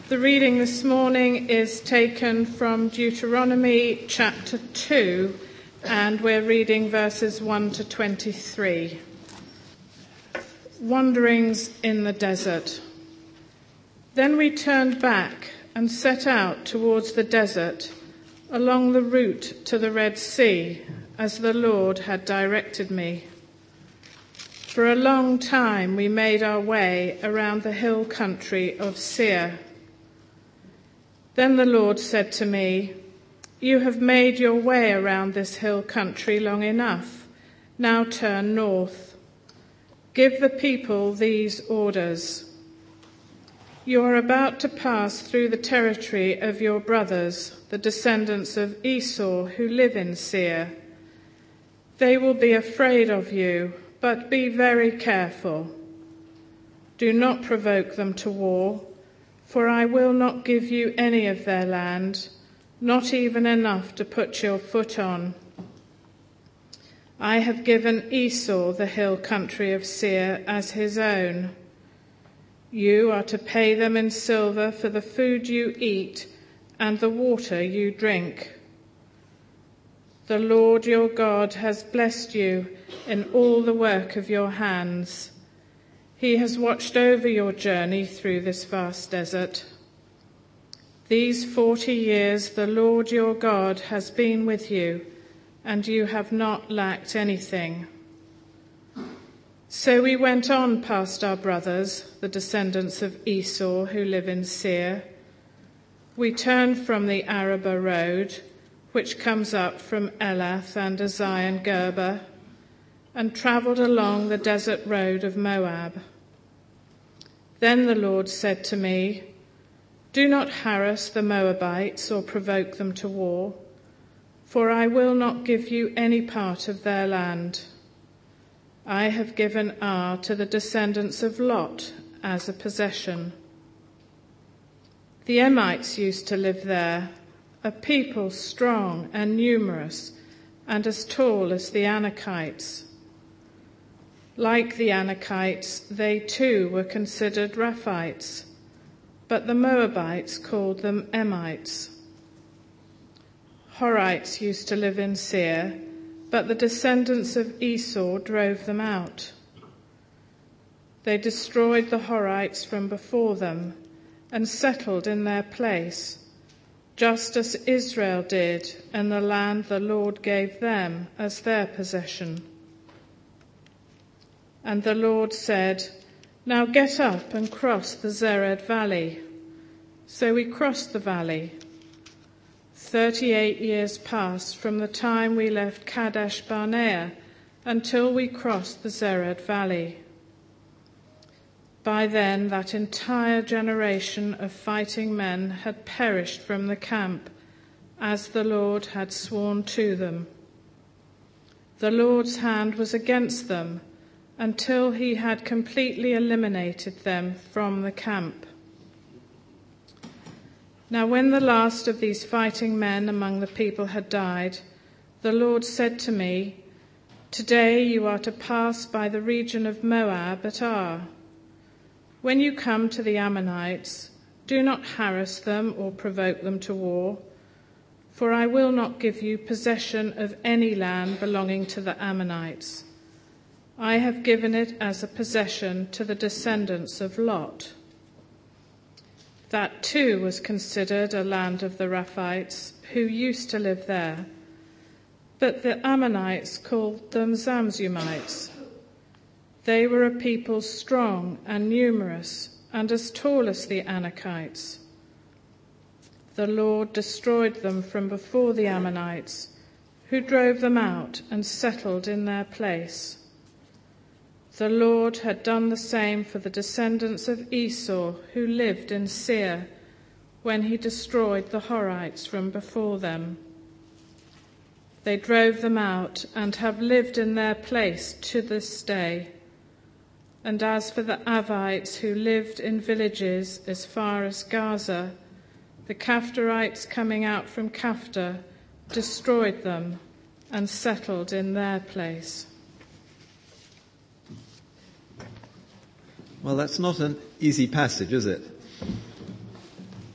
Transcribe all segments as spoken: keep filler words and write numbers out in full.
The reading this morning is taken from Deuteronomy chapter two, and we're reading verses one to twenty-three. Wanderings in the desert. Then we turned back and set out towards the desert, along the route to the Red Sea, as the Lord had directed me. For a long time we made our way around the hill country of Seir. Then the Lord said to me, "You have made your way around this hill country long enough. Now turn north. Give the people these orders. You are about to pass through the territory of your brothers, the descendants of Esau, who live in Seir. They will be afraid of you, but be very careful. Do not provoke them to war, for I will not give you any of their land, not even enough to put your foot on. I have given Esau the hill country of Seir as his own. You are to pay them in silver for the food you eat and the water you drink. The Lord your God has blessed you in all the work of your hands. He has watched over your journey through this vast desert. These forty years the Lord your God has been with you, and you have not lacked anything." So we went on past our brothers, the descendants of Esau, who live in Seir. We turned from the Arabah road, which comes up from Elath and Ezion-Geber, and travelled along the desert road of Moab. Then the Lord said to me, "Do not harass the Moabites or provoke them to war, for I will not give you any part of their land. I have given Ar to the descendants of Lot as a possession. The Emites used to live there, a people strong and numerous and as tall as the Anakites. Like the Anakites, they too were considered Rephites, but the Moabites called them Emites. Horites used to live in Seir, but the descendants of Esau drove them out. They destroyed the Horites from before them and settled in their place, just as Israel did in the land the Lord gave them as their possession. And the Lord said, 'Now get up and cross the Zered Valley.' So we crossed the valley. Thirty-eight years passed from the time we left Kadesh Barnea until we crossed the Zered Valley. By then, that entire generation of fighting men had perished from the camp, as the Lord had sworn to them. The Lord's hand was against them until he had completely eliminated them from the camp. Now when the last of these fighting men among the people had died, the Lord said to me, 'Today you are to pass by the region of Moab at Ar. When you come to the Ammonites, do not harass them or provoke them to war, for I will not give you possession of any land belonging to the Ammonites. I have given it as a possession to the descendants of Lot.' That too was considered a land of the Rephites, who used to live there, but the Ammonites called them Zamzumites. They were a people strong and numerous and as tall as the Anakites. The Lord destroyed them from before the Ammonites, who drove them out and settled in their place. The Lord had done the same for the descendants of Esau who lived in Seir when he destroyed the Horites from before them. They drove them out and have lived in their place to this day. And as for the Avites who lived in villages as far as Gaza, the Kaftarites coming out from Kafta destroyed them and settled in their place." Well, that's not an easy passage, is it?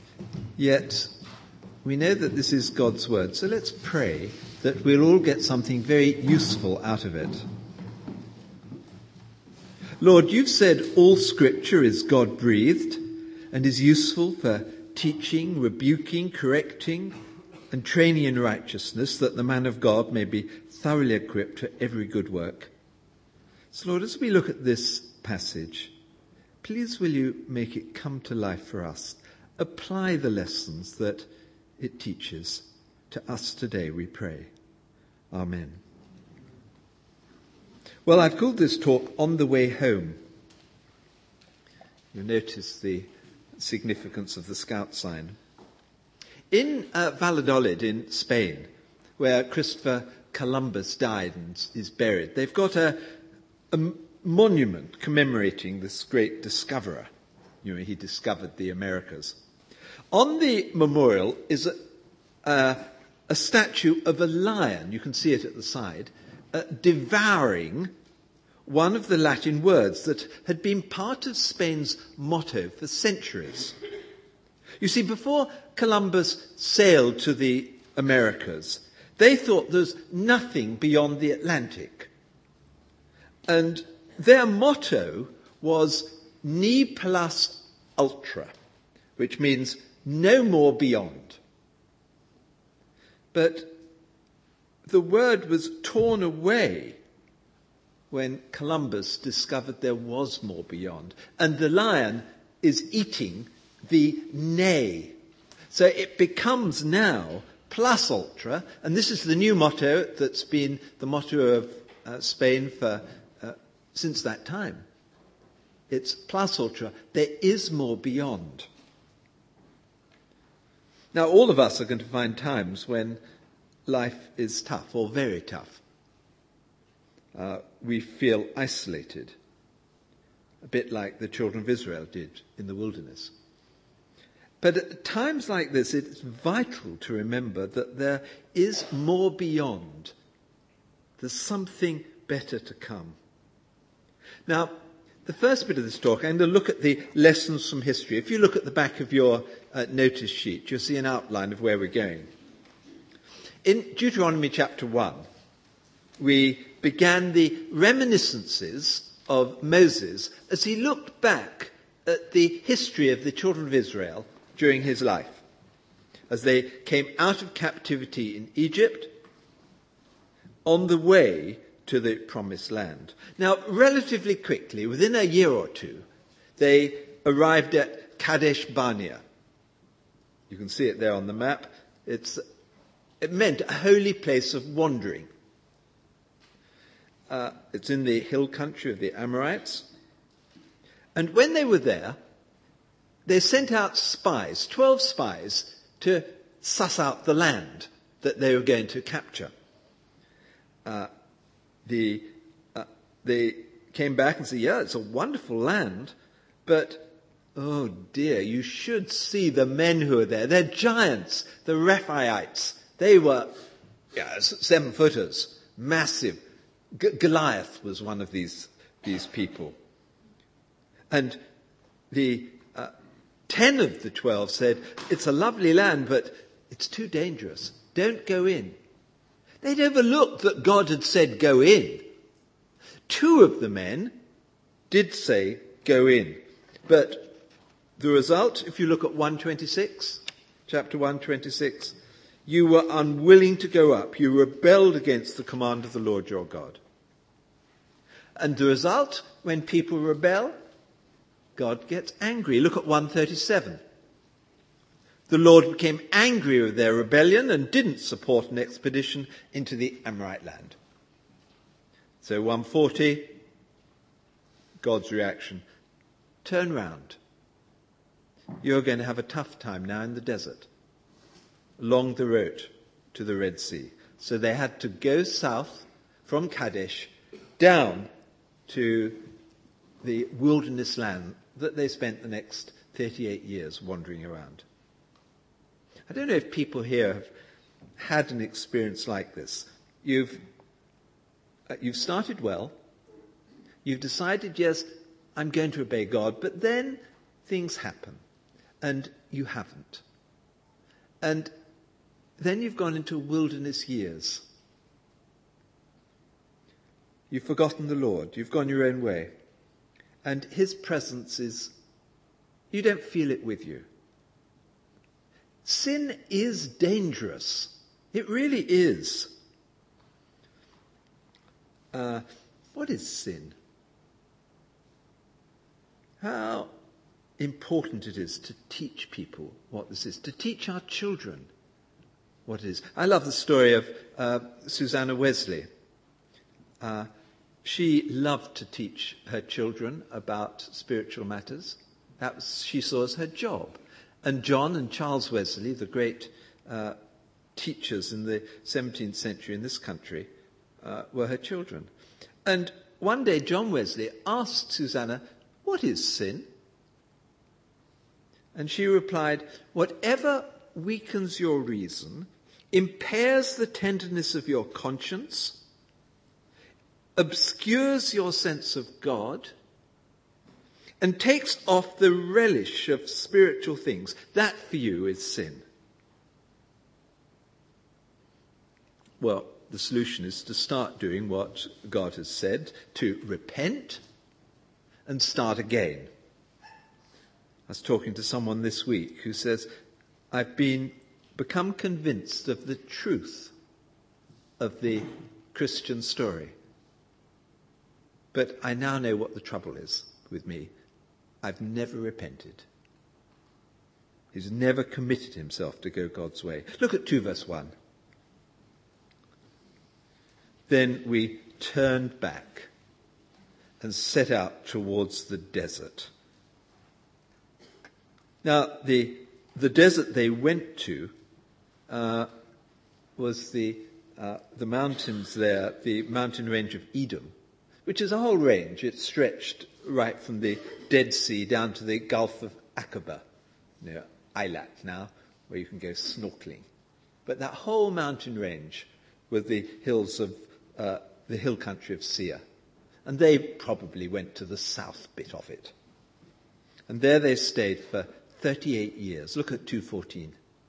Yet we know that this is God's word, so let's pray that we'll all get something very useful out of it. Lord, you've said all scripture is God-breathed and is useful for teaching, rebuking, correcting, and training in righteousness, that the man of God may be thoroughly equipped for every good work. So, Lord, as we look at this passage, please will you make it come to life for us. Apply the lessons that it teaches to us today, we pray. Amen. Well, I've called this talk On the Way Home. You'll notice the significance of the scout sign. In uh, Valladolid in Spain, where Christopher Columbus died and is buried, they've got a, a monument commemorating this great discoverer. You know, he discovered the Americas. On the memorial is a, a, a statue of a lion, you can see it at the side, uh, devouring one of the Latin words that had been part of Spain's motto for centuries. You see, before Columbus sailed to the Americas, they thought there's nothing beyond the Atlantic. And their motto was ne plus ultra, which means no more beyond. But the word was torn away when Columbus discovered there was more beyond. And the lion is eating the nay. So it becomes now plus ultra, and this is the new motto that's been the motto of uh, Spain for uh, since that time. It's plus ultra. There is more beyond. Now, all of us are going to find times when life is tough, or very tough. Uh, we feel isolated, a bit like the children of Israel did in the wilderness. But at times like this, it's vital to remember that there is more beyond. There's something better to come. Now, the first bit of this talk, I'm going to look at the lessons from history. If you look at the back of your uh, notice sheet, you'll see an outline of where we're going. In Deuteronomy chapter one, we began the reminiscences of Moses as he looked back at the history of the children of Israel during his life, as they came out of captivity in Egypt on the way to the promised land. Now, relatively quickly, within a year or two, they arrived at Kadesh Barnea. You can see it there on the map. It's, it meant a holy place of wandering. Uh, it's in the hill country of the Amorites. And when they were there, they sent out spies, twelve spies, to suss out the land that they were going to capture. Uh, the, uh, they came back and said, yeah, it's a wonderful land, but, oh dear, you should see the men who are there. They're giants, the Rephaites. They were yeah, seven-footers, massive. G- Goliath was one of these, these people. And the uh, ten of the twelve said, it's a lovely land, but it's too dangerous. Don't go in. They'd overlooked that God had said go in. Two of the men did say go in. But the result, if you look at one twenty-six, chapter one twenty-six, you were unwilling to go up. You rebelled against the command of the Lord your God. And the result, when people rebel, God gets angry. Look at one thirty-seven. The Lord became angry with their rebellion and didn't support an expedition into the Amorite land. So one forty, God's reaction. Turn round. You're going to have a tough time now in the desert, along the road to the Red Sea. So they had to go south from Kadesh down to the wilderness land that they spent the next thirty-eight years wandering around. I don't know if people here have had an experience like this. You've, uh, you've started well. You've decided, yes, I'm going to obey God, but then things happen and you haven't. And then you've gone into wilderness years. You've forgotten the Lord. You've gone your own way. And his presence is, you don't feel it with you. Sin is dangerous. It really is. Uh, what is sin? How important it is to teach people what this is, to teach our children what it is. I love the story of uh, Susanna Wesley. Uh, she loved to teach her children about spiritual matters. That was, she saw as her job. And John and Charles Wesley, the great uh, teachers in the seventeenth century in this country, uh, were her children. And one day John Wesley asked Susanna, "What is sin?" And she replied, "Whatever weakens your reason, impairs the tenderness of your conscience, obscures your sense of God, and takes off the relish of spiritual things, that for you is sin." Well, the solution is to start doing what God has said, to repent and start again. I was talking to someone this week who says, I've been become convinced of the truth of the Christian story. But I now know what the trouble is with me. I've never repented. He's never committed himself to go God's way. Look at two verse one. Then we turned back and set out towards the desert. Now, the the desert they went to uh, was the uh, the mountains there, the mountain range of Edom, which is a whole range. It stretched right from the Dead Sea down to the Gulf of Aqaba, near Eilat now, where you can go snorkeling. But that whole mountain range were the hills of uh, the hill country of Seir. And they probably went to the south bit of it. And there they stayed for thirty-eight years. Look at two fourteen.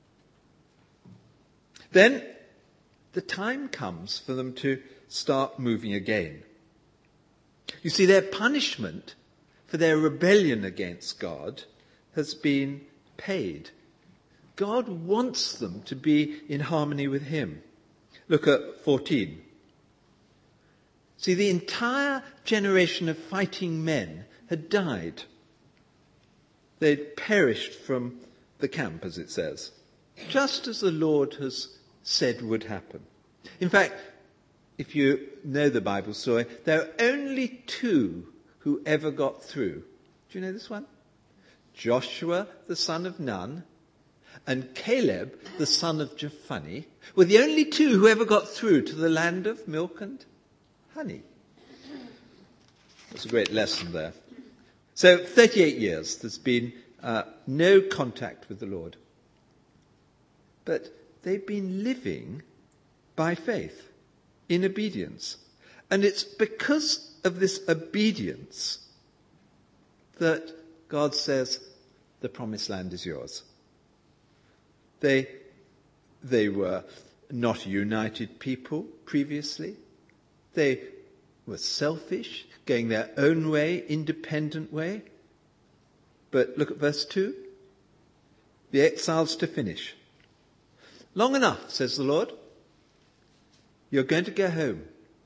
Then the time comes for them to start moving again. You see, their punishment for their rebellion against God has been paid. God wants them to be in harmony with him. Look at fourteen. See, the entire generation of fighting men had died. They'd perished from the camp, as it says, just as the Lord has said would happen. In fact, if you know the Bible story, there are only two who ever got through. Do you know this one? Joshua, the son of Nun, and Caleb, the son of Jephunneh, were the only two who ever got through to the land of milk and honey. That's a great lesson there. So thirty-eight years, there's been uh, no contact with the Lord. But they've been living by faith, in obedience. And it's because of this obedience that God says, the promised land is yours. They, they were not a united people previously. They were selfish, going their own way, independent way. But look at verse two. The exiles to finish. Long enough, says the Lord. You're going to go home.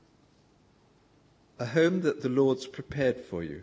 A home that the Lord's prepared for you.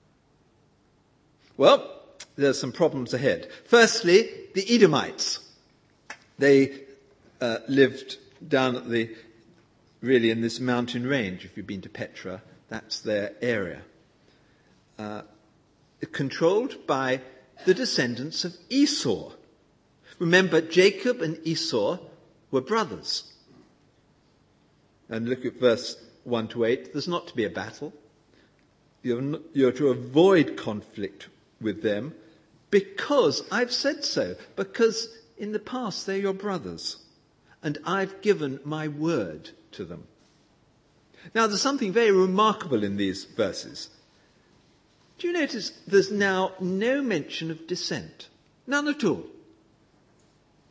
Well, there's some problems ahead. Firstly, the Edomites. They uh, lived down at the, really in this mountain range. If you've been to Petra, that's their area. Uh, controlled by the descendants of Esau. Remember, Jacob and Esau were brothers. And look at verse one to eight. There's not to be a battle. You're, not, you're to avoid conflict with them because I've said so. Because in the past they're your brothers. And I've given my word to them. Now there's something very remarkable in these verses. Do you notice there's now no mention of dissent? None at all.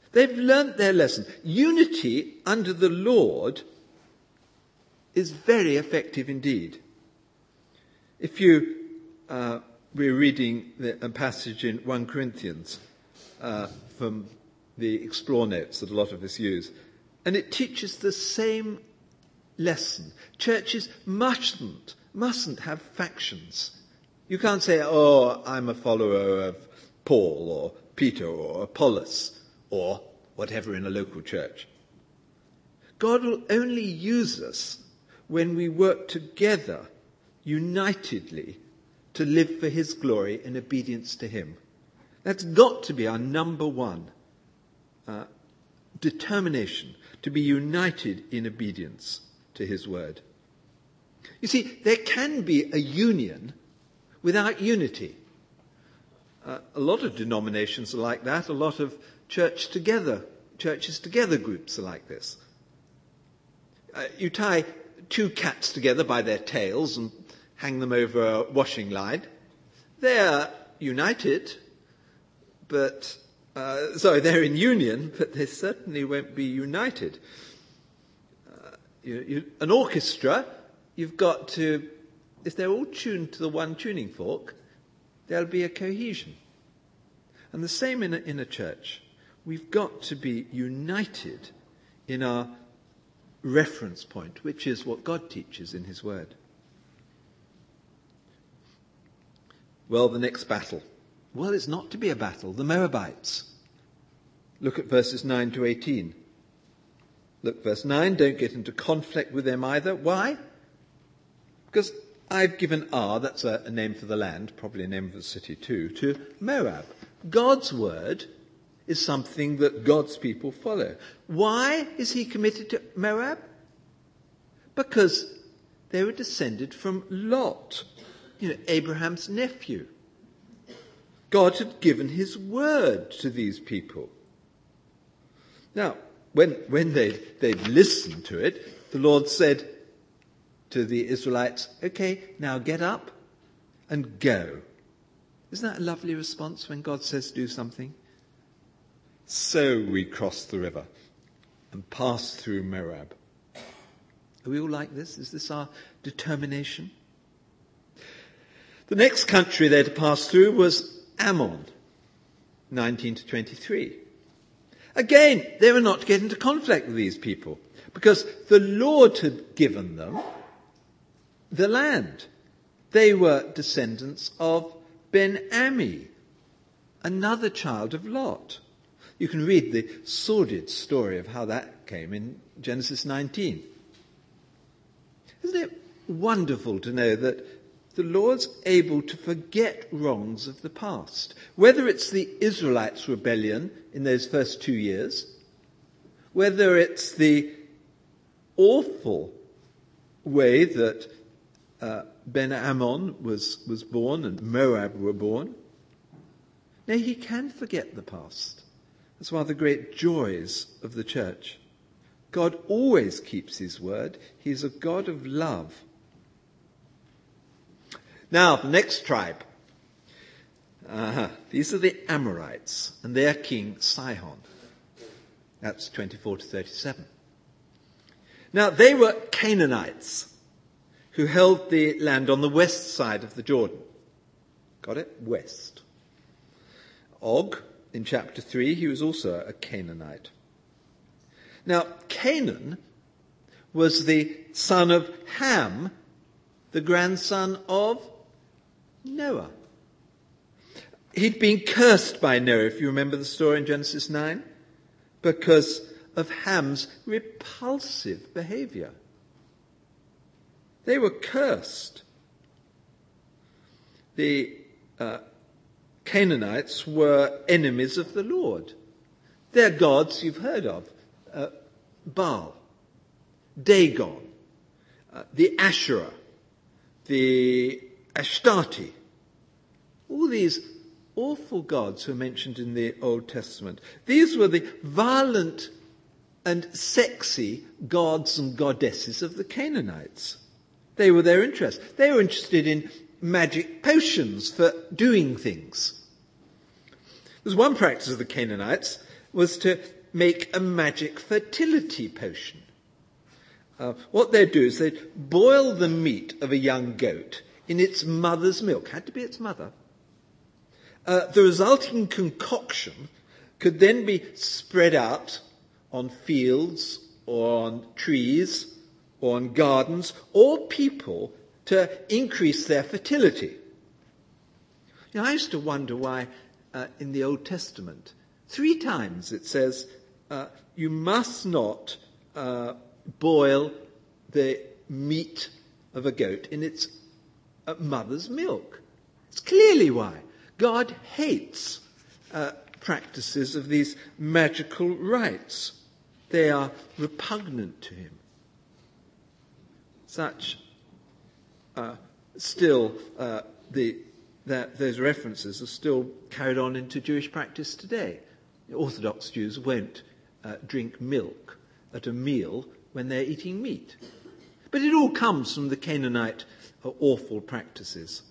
They've learnt their lesson. Unity under the Lord is very effective indeed. If you uh, we're reading the, a passage in First Corinthians uh, from the Explore Notes that a lot of us use, and it teaches the same lesson. Churches mustn't, mustn't have factions. You can't say, oh, I'm a follower of Paul or Peter or Apollos or whatever in a local church. God will only use us when we work together, unitedly, to live for his glory in obedience to him. That's got to be our number one uh, determination, to be united in obedience to his word. You see, there can be a union without unity. Uh, a lot of denominations are like that. A lot of church together, churches together groups are like this. Uh, you tie two cats together by their tails and hang them over a washing line. They're united, but, uh, sorry, they're in union, but they certainly won't be united. Uh, you, you, an orchestra, you've got to, if they're all tuned to the one tuning fork, there'll be a cohesion. And the same in a, in a church. We've got to be united in our reference point, which is what God teaches in his word. Well, the next battle. Well, it's not to be a battle. The Moabites. Look at verses nine to eighteen. Look, verse nine, don't get into conflict with them either. Why? Because I've given Ar, that's a, a name for the land, probably a name of the city too, to Moab. God's word is something that God's people follow. Why is he committed to Moab? Because they were descended from Lot, you know, Abraham's nephew. God had given his word to these people. Now, when, when they'd, they'd listened to it, the Lord said to the Israelites, okay, now get up and go. Isn't that a lovely response when God says do something? So we crossed the river and passed through Moab. Are we all like this? Is this our determination? The next country they're to pass through was Ammon, nineteen to twenty-three. Again, they were not to get into conflict with these people because the Lord had given them the land. They were descendants of Ben-Ami, another child of Lot. You can read the sordid story of how that came in Genesis nineteen. Isn't it wonderful to know that the Lord's able to forget wrongs of the past? Whether it's the Israelites' rebellion in those first two years, whether it's the awful way that uh, Ben-Ammon was, was born and Moab were born. No, he can forget the past. That's one of the great joys of the church. God always keeps his word. He's a God of love. Now, the next tribe. Uh-huh. These are the Amorites and their king Sihon. That's twenty-four to thirty-seven. Now, they were Canaanites who held the land on the west side of the Jordan. Got it? West. Og, in chapter three, he was also a Canaanite. Now, Canaan was the son of Ham, the grandson of Noah. He'd been cursed by Noah, if you remember the story in Genesis nine, because of Ham's repulsive behavior. They were cursed. The uh, Canaanites were enemies of the Lord. Their gods you've heard of. Uh, Baal, Dagon, uh, the Asherah, the Ashtarte. All these awful gods who are mentioned in the Old Testament. These were the violent and sexy gods and goddesses of the Canaanites. They were their interest. They were interested in magic potions for doing things. There's one practice of the Canaanites was to make a magic fertility potion. Uh, what they'd do is they'd boil the meat of a young goat in its mother's milk. Had to be its mother. Uh, the resulting concoction could then be spread out on fields or on trees or on gardens or people to increase their fertility. You know, I used to wonder why uh, in the Old Testament, three times it says uh, you must not uh, boil the meat of a goat in its uh, mother's milk. It's clearly why. God hates uh, practices of these magical rites. They are repugnant to him. Such uh, still uh, the that those references are still carried on into Jewish practice today. Orthodox Jews won't uh, drink milk at a meal when they're eating meat. But it all comes from the Canaanite uh, awful practices.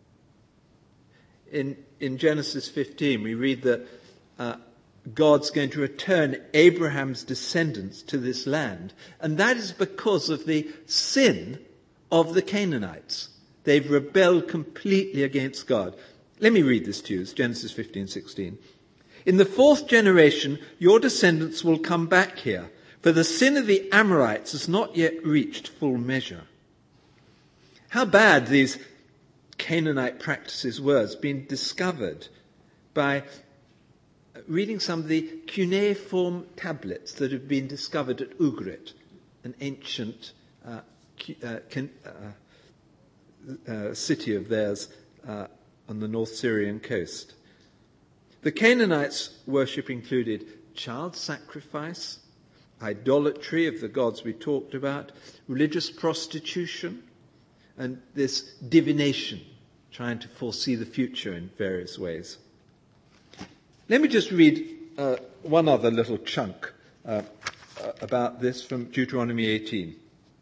In, in Genesis fifteen, we read that uh, God's going to return Abraham's descendants to this land. And that is because of the sin of the Canaanites. They've rebelled completely against God. Let me read this to you. It's Genesis fifteen sixteen. In the fourth generation, your descendants will come back here, for the sin of the Amorites has not yet reached full measure. How bad these Canaanite practices were has been discovered by reading some of the cuneiform tablets that have been discovered at Ugarit, an ancient uh, uh, can, uh, uh, city of theirs uh, on the North Syrian coast. The Canaanites' worship included child sacrifice, idolatry of the gods we talked about, religious prostitution, and this divination, trying to foresee the future in various ways. Let me just read uh, one other little chunk uh, about this from Deuteronomy eighteen.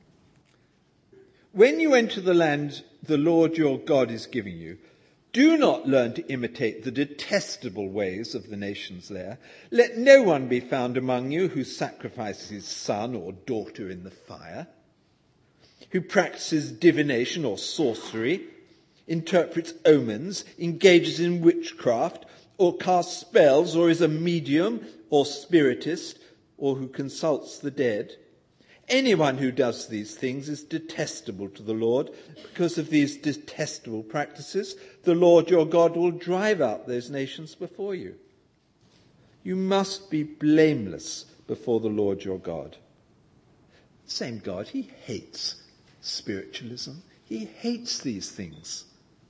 When you enter the land the Lord your God is giving you, do not learn to imitate the detestable ways of the nations there. Let no one be found among you who sacrifices his son or daughter in the fire, who practices divination or sorcery, interprets omens, engages in witchcraft, or casts spells, or is a medium or spiritist, or who consults the dead. Anyone who does these things is detestable to the Lord. Because of these detestable practices, the Lord your God will drive out those nations before you. You must be blameless before the Lord your God. Same God, he hates spiritualism. He hates these things.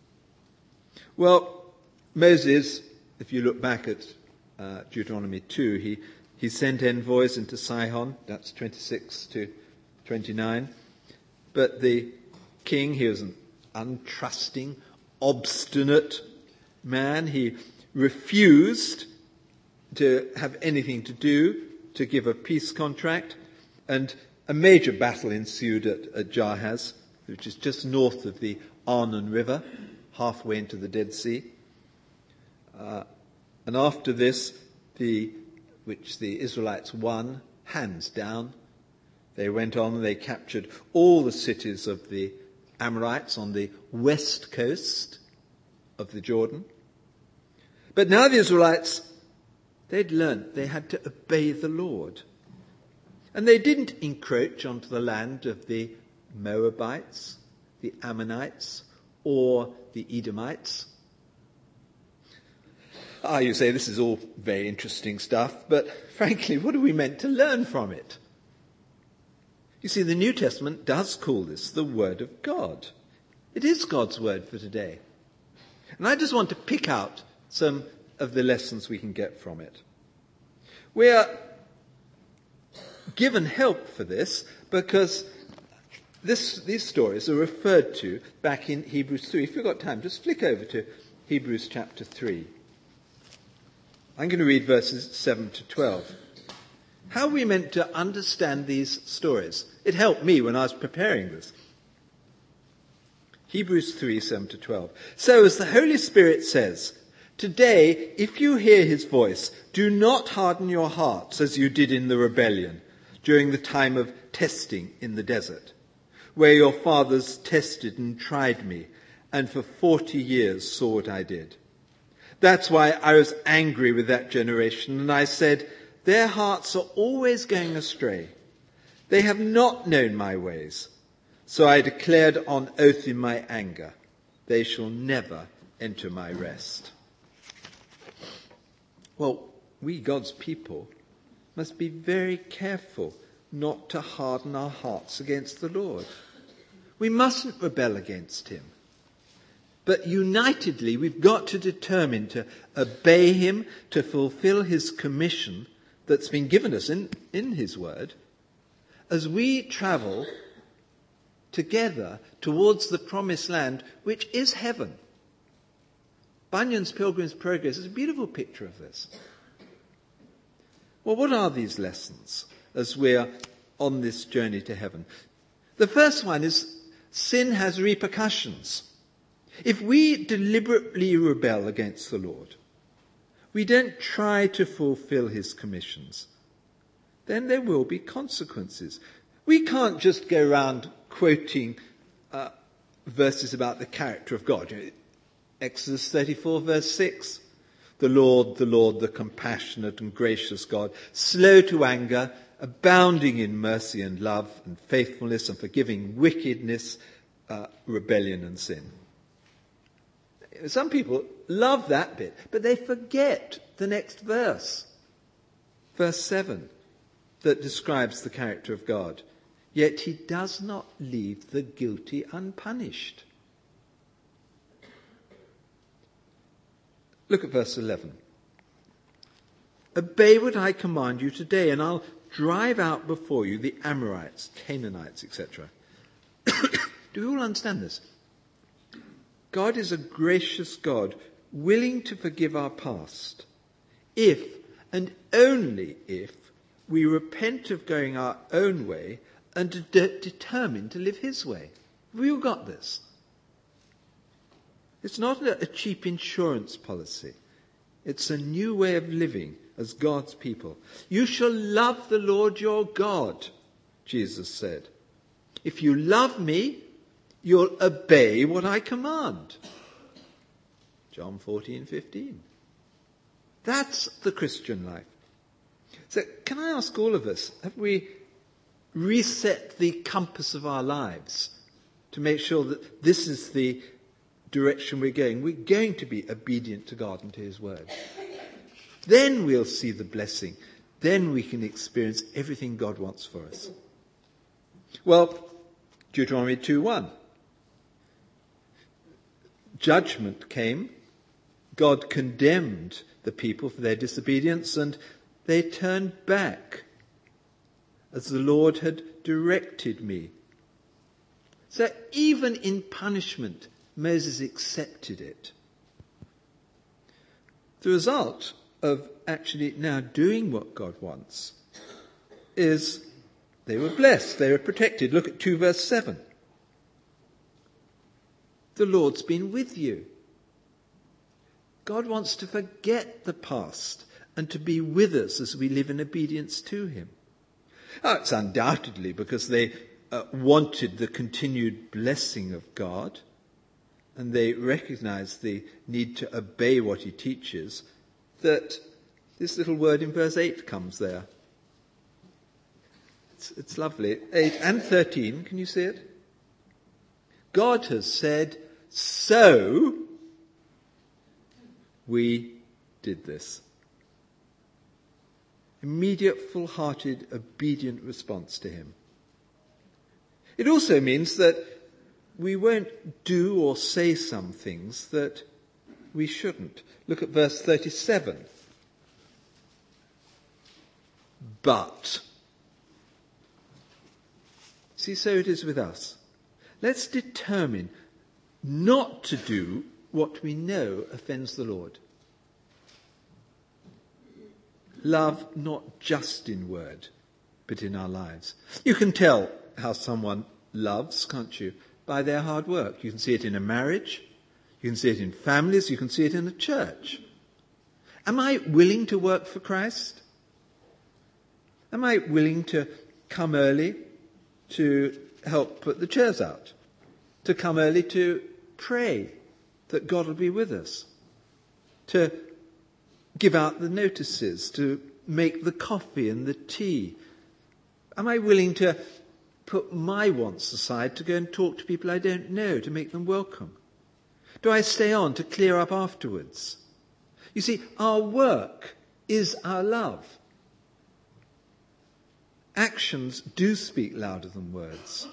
Well, Moses, if you look back at uh, Deuteronomy two, he, he sent envoys into Sihon. That's twenty-six to twenty-nine. But the king, he was an untrusting, obstinate man. He refused to have anything to do to give a peace contract. And a major battle ensued at, at Jahaz, which is just north of the Arnon River, halfway into the Dead Sea. Uh, and after this, the which the Israelites won, hands down, they went on and they captured all the cities of the Amorites on the west coast of the Jordan. But now the Israelites, they'd learnt they had to obey the Lord. And they didn't encroach onto the land of the Moabites, the Ammonites, or the Edomites. Ah, you say this is all very interesting stuff, but frankly, what are we meant to learn from it? You see, the New Testament does call this the Word of God. It is God's Word for today. And I just want to pick out some of the lessons we can get from it. We are given help for this because this, these stories are referred to back in Hebrews three. If you've got time, just flick over to Hebrews chapter three. I'm going to read verses seven to twelve. How are we meant to understand these stories? It helped me when I was preparing this. Hebrews three, seven to twelve. So as the Holy Spirit says, Today, if you hear his voice, do not harden your hearts as you did in the rebellion during the time of testing in the desert, where your fathers tested and tried me, and for forty years saw what I did. That's why I was angry with that generation, and I said, their hearts are always going astray. They have not known my ways. So I declared on oath in my anger, they shall never enter my rest. Well, we, God's people, must be very careful not to harden our hearts against the Lord. We mustn't rebel against him. But unitedly, we've got to determine to obey him, to fulfill his commission that's been given us in, in his word, as we travel together towards the promised land, which is heaven. Bunyan's Pilgrim's Progress is a beautiful picture of this. Well, what are these lessons as we're on this journey to heaven? The first one is sin has repercussions. If we deliberately rebel against the Lord, we don't try to fulfill his commissions, then there will be consequences. We can't just go around quoting uh, verses about the character of God. Exodus thirty-four, verse six. The Lord, the Lord, the compassionate and gracious God, slow to anger, abounding in mercy and love and faithfulness and forgiving wickedness, uh, rebellion and sin. Some people love that bit, but they forget the next verse. Verse seven, that describes the character of God. Yet he does not leave the guilty unpunished. Look at verse eleven. Obey what I command you today, and I'll drive out before you the Amorites, Canaanites, et cetera. Do we all understand this? God is a gracious God, willing to forgive our past, if, and only if, we repent of going our own way and de- determined to live his way. Have we all got this? It's not a, a cheap insurance policy. It's a new way of living as God's people. You shall love the Lord your God, Jesus said. If you love me, you'll obey what I command. John fourteen fifteen. That's the Christian life. So can I ask all of us, have we reset the compass of our lives to make sure that this is the direction we're going? We're going to be obedient to God and to his word. Then we'll see the blessing. Then we can experience everything God wants for us. Well, Deuteronomy two one. Judgment came. God condemned the people for their disobedience, and they turned back as the Lord had directed me. So even in punishment, Moses accepted it. The result of actually now doing what God wants is they were blessed, they were protected. Look at two verse seven. The Lord's been with you. God wants to forget the past and to be with us as we live in obedience to him. Oh, it's undoubtedly because they uh, wanted the continued blessing of God, and they recognized the need to obey what he teaches, that this little word in verse eight comes there. It's, it's lovely. eight and thirteen, can you see it? God has said, so we did this. Immediate, full-hearted, obedient response to him. It also means that we won't do or say some things that we shouldn't. Look at verse thirty-seven. But. See, so it is with us. Let's determine not to do what we know offends the Lord. Love not just in word, but in our lives. You can tell how someone loves, can't you, by their hard work. You can see it in a marriage. You can see it in families. You can see it in a church. Am I willing to work for Christ? Am I willing to come early to help put the chairs out? To come early to pray that God will be with us? To give out the notices, to make the coffee and the tea? Am I willing to put my wants aside to go and talk to people I don't know, to make them welcome? Do I stay on to clear up afterwards? You see, our work is our love. Actions do speak louder than words.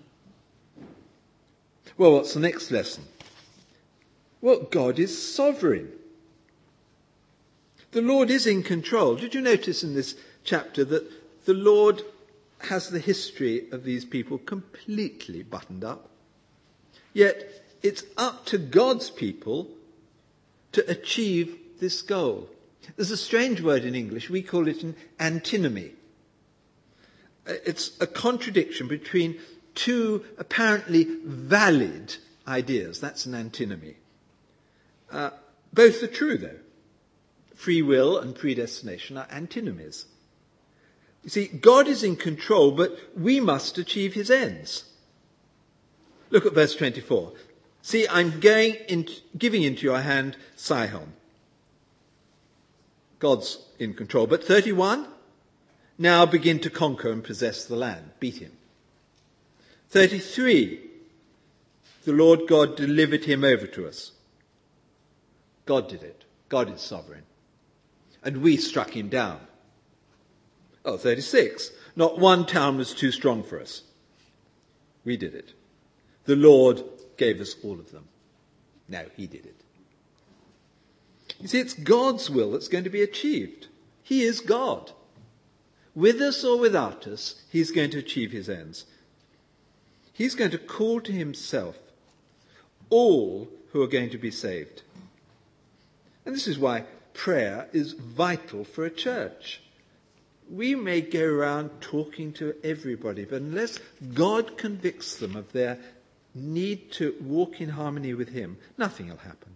Well, what's the next lesson? Well, God is sovereign. The Lord is in control. Did you notice in this chapter that the Lord has the history of these people completely buttoned up? Yet it's up to God's people to achieve this goal. There's a strange word in English. We call it an antinomy. It's a contradiction between two apparently valid ideas. That's an antinomy. Uh, both are true, though. Free will and predestination are antinomies. You see, God is in control, but we must achieve his ends. Look at verse twenty-four. See, I'm going into, giving into your hand Sihon. God's in control. But thirty-one, now begin to conquer and possess the land. Beat him. thirty-three, the Lord God delivered him over to us. God did it. God is sovereign. And we struck him down. Oh, thirty-six, not one town was too strong for us. We did it. The Lord gave us all of them. No, he did it. You see, it's God's will that's going to be achieved. He is God. With us or without us, he's going to achieve his ends. He's going to call to himself all who are going to be saved. And this is why prayer is vital for a church. We may go around talking to everybody, but unless God convicts them of their need to walk in harmony with him, nothing will happen.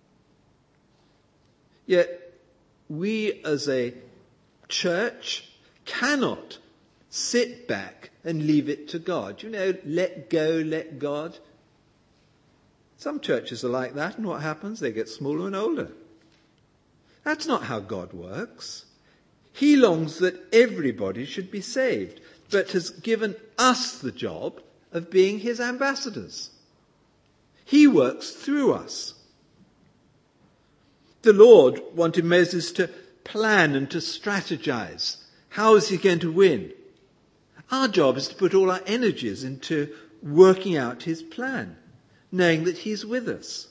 Yet we as a church cannot sit back and leave it to God. You know, let go, let God. Some churches are like that, and what happens? They get smaller and older. That's not how God works. He longs that everybody should be saved, but has given us the job of being his ambassadors. He works through us. The Lord wanted Moses to plan and to strategize. How is he going to win? Our job is to put all our energies into working out his plan, knowing that he's with us.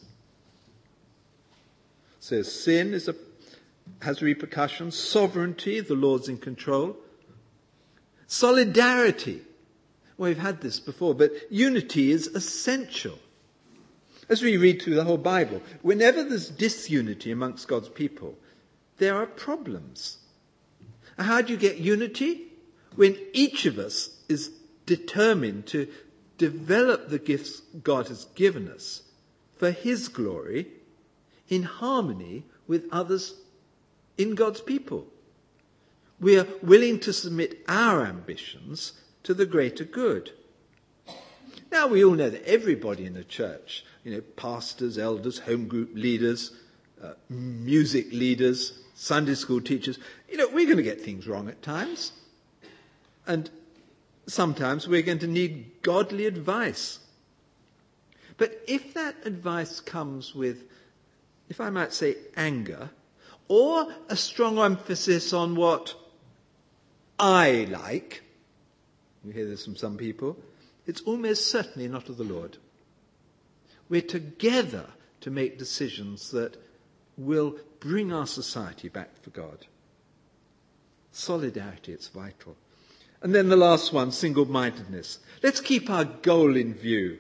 So sin is a, has repercussions. Sovereignty, the Lord's in control. Solidarity. Well, we've had this before, but unity is essential. As we read through the whole Bible, whenever there's disunity amongst God's people, there are problems. And how do you get unity? When each of us is determined to develop the gifts God has given us for his glory in harmony with others in God's people. We are willing to submit our ambitions to the greater good. Now, we all know that everybody in the church, you know, pastors, elders, home group leaders, uh, music leaders, Sunday school teachers, you know, we're going to get things wrong at times. And sometimes we're going to need godly advice. But if that advice comes with, if I might say, anger, or a strong emphasis on what I like, you hear this from some people, it's almost certainly not of the Lord. We're together to make decisions that will bring our society back for God. Solidarity, it's vital. And then the last one, single-mindedness. Let's keep our goal in view.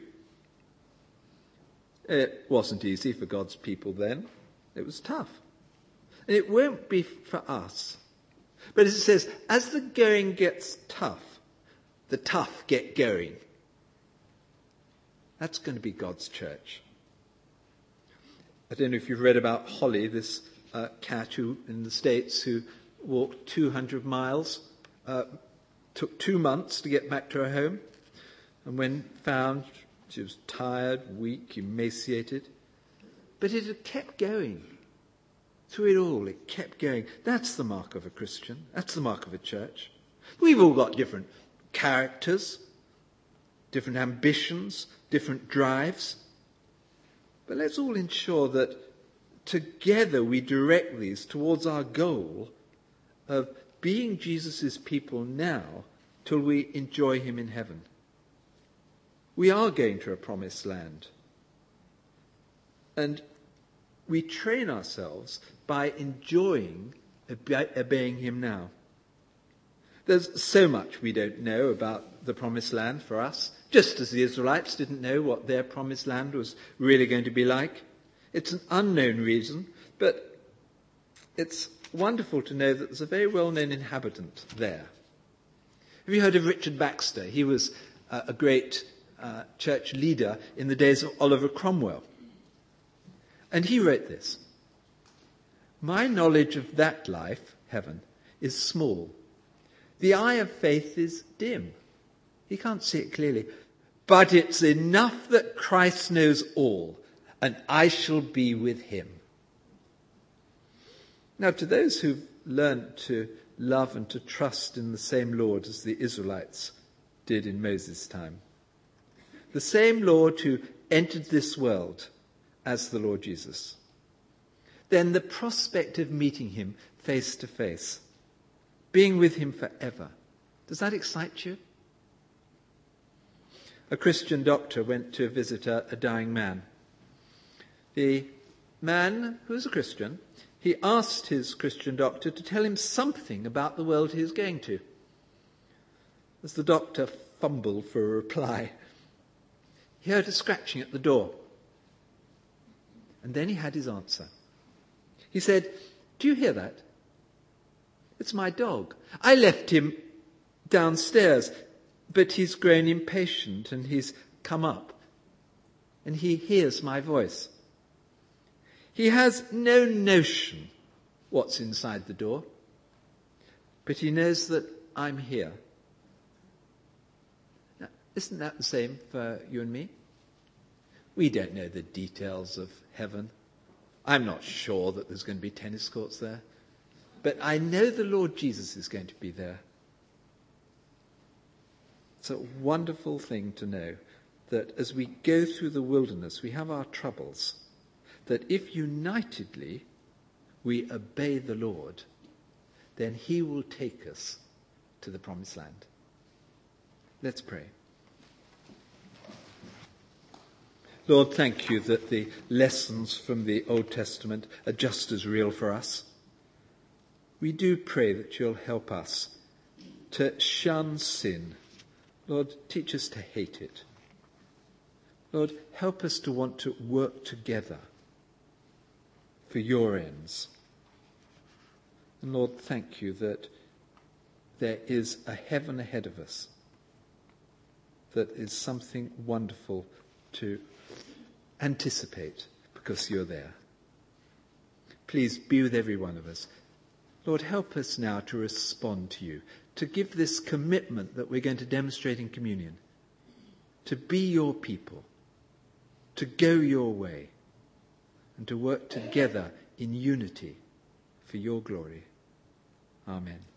It wasn't easy for God's people then. It was tough. And it won't be for us. But as it says, as the going gets tough, the tough get going. That's going to be God's church. I don't know if you've read about Holly, this uh, cat who, in the States who walked two hundred miles, uh, took two months to get back to her home. And when found, she was tired, weak, emaciated. But it had kept going. Through it all, it kept going. That's the mark of a Christian. That's the mark of a church. We've all got different characters, different ambitions, different drives. But let's all ensure that together we direct these towards our goal of being Jesus' people now till we enjoy him in heaven. We are going to a promised land. And we train ourselves by enjoying obeying him now. There's so much we don't know about the promised land for us, just as the Israelites didn't know what their promised land was really going to be like. It's an unknown region, but it's wonderful to know that there's a very well-known inhabitant there. Have you heard of Richard Baxter? He was uh, a great uh, church leader in the days of Oliver Cromwell. And he wrote this: "My knowledge of that life, heaven, is small. The eye of faith is dim. He can't see it clearly. But it's enough that Christ knows all, and I shall be with him." Now, to those who've learned to love and to trust in the same Lord as the Israelites did in Moses' time, the same Lord who entered this world as the Lord Jesus, then the prospect of meeting him face to face, being with him forever, does that excite you? A Christian doctor went to visit a, a dying man. The man, who was a Christian, he asked his Christian doctor to tell him something about the world he was going to. As the doctor fumbled for a reply, he heard a scratching at the door. And then he had his answer. He said, "Do you hear that? It's my dog. I left him downstairs, but he's grown impatient and he's come up. And he hears my voice. He has no notion what's inside the door, but he knows that I'm here." Now, isn't that the same for you and me? We don't know the details of heaven. I'm not sure that there's going to be tennis courts there, but I know the Lord Jesus is going to be there. It's a wonderful thing to know that as we go through the wilderness, we have our troubles, that if unitedly we obey the Lord, then he will take us to the promised land. Let's pray. Lord, thank you that the lessons from the Old Testament are just as real for us. We do pray that you'll help us to shun sin. Lord, teach us to hate it. Lord, help us to want to work together for your ends. And Lord, thank you that there is a heaven ahead of us that is something wonderful to anticipate because you're there. Please be with every one of us. Lord, help us now to respond to you, to give this commitment that we're going to demonstrate in communion, to be your people, to go your way, and to work together in unity for your glory. Amen.